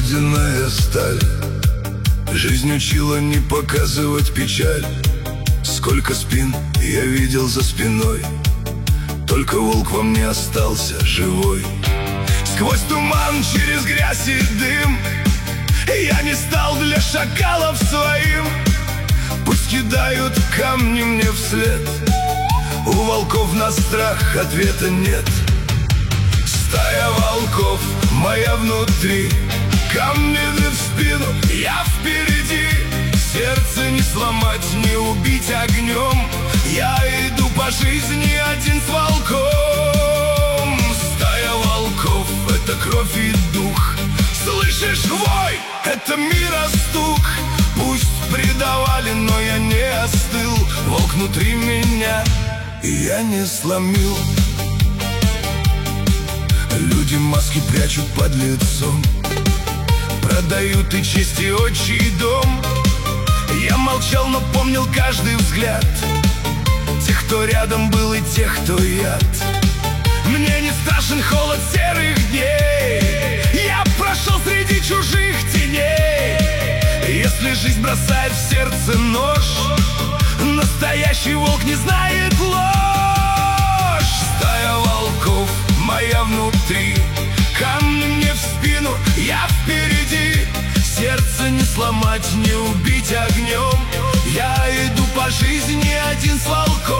ледяная сталь. Жизнь учила не показывать печаль. Сколько спин я видел за спиной, только волк во мне остался живой. Сквозь туман, через грязь и дым я не стал для шакалов своим. Пусть кидают камни мне вслед, у волков на страх ответа нет. Стая волков моя внутри, камни в спину, я впереди. Сердце не сломать, не убить огнем, я иду по жизни один с волком. Стая волков — это кровь и дух. Слышишь вой? Это мира стук. Пусть предавали, но я не остыл. Волк внутри меня, и я не сломил. Люди маски прячут под лицом, продают и честь, и отчий дом. Я молчал, но помнил каждый взгляд тех, кто рядом был, и тех, кто яд. Мне не страшен холод серых дней, я прошел среди чужих теней. Если жизнь бросает в сердце нож, настоящий волк не знает ложь. Стая волков моя внутри, камни мне в спину, я впереди. Сердце не сломать, не убить огнем, я иду по жизни один с волком.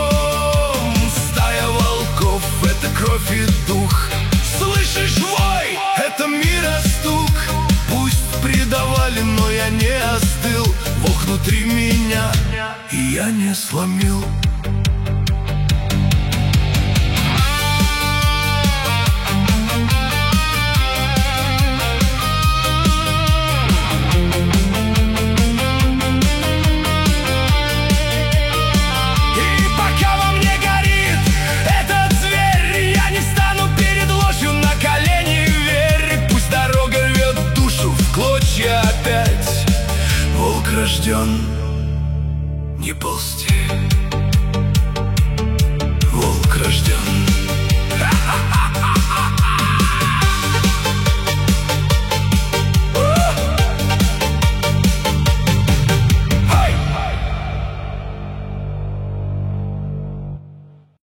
Стая волков — это кровь и дух. Слышишь вой? Это мира стук. Пусть предавали, но я не остыл. Волк внутри меня, и я не сломил. Опять волк рожден не ползти.